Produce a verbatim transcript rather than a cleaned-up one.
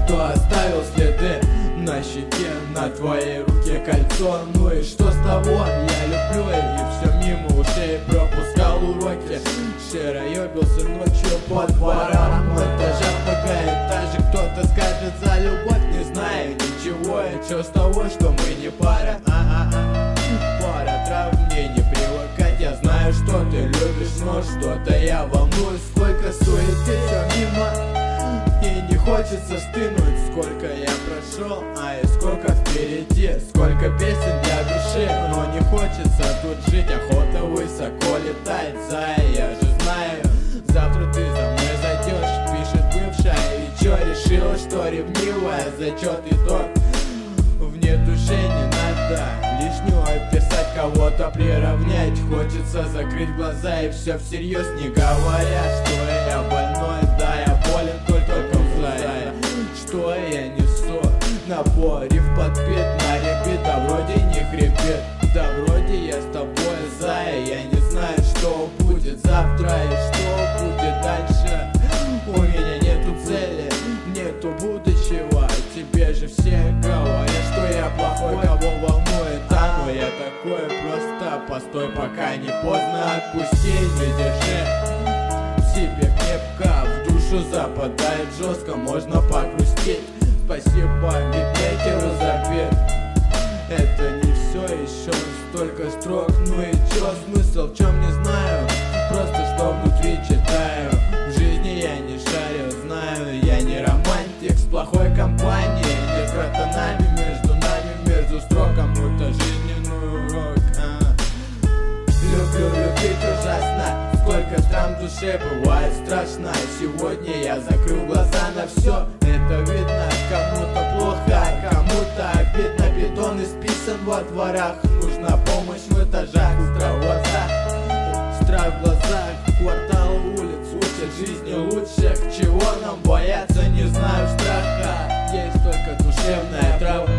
кто оставил следы на щеке, на твоей руке кольцо. Ну и что с того? Я люблю и все мимо ушей пропускал уроки. Широебился ночью по дворам, этажам, многоэтажек. Кто-то скажет за любовь, не знаю ничего. И что с того, что мы не пара? А-а-а. Пара трав, мне не привыкать. Я знаю, что ты любишь, но что-то я волнуюсь. Сколько суеты, все мимо, и не хочется стынуть. Сколько я прошел, а и сколько впереди. Сколько песен для души, но не хочется тут жить. Охота высоко летать, зая, я же знаю, завтра ты за мной зайдешь, пишет бывшая. И чё, решила, что ревнивая, зачет итог. Вне душе не надо лишнего писать, кого-то приравнять. Хочется закрыть глаза и все всерьез, не говоря, что я больной. Да, я болен, только зная, что я несу. Набор риф подпит на репит, да вроде не хрипит. Да вроде я с тобой, зая. Я не знаю, что будет завтра и что будет дальше. У меня нету цели, нету будущего. Тебе же все говорят, что я плохой, кого волнует, а но я такой просто. Постой, пока не поздно, отпусти, не держи в себе крепко. В душу западает жестко, можно покрустить. Спасибо, ведь ветер забит. Это не все еще, столько строк. Ну и чё, смысл в чем, не знаю. Просто что внутри читаю. В жизни я не шарю, знаю, я не романтик. С плохой компанией, не с братанами. Между нами, между строк, кому-то жизненный урок. а. Люблю любить ужасно. Сколько стран в душе бывает страшно. Сегодня я закрыл глаза на все. Это видно, кому-то плохо, кому-то обидно. Бетон исписан во дворах, нужна помощь в этажах. Страх в глазах, страх в глазах. Квартал улиц учат жизни лучше. Чего нам бояться, не знаю страха. Есть только душевная травма.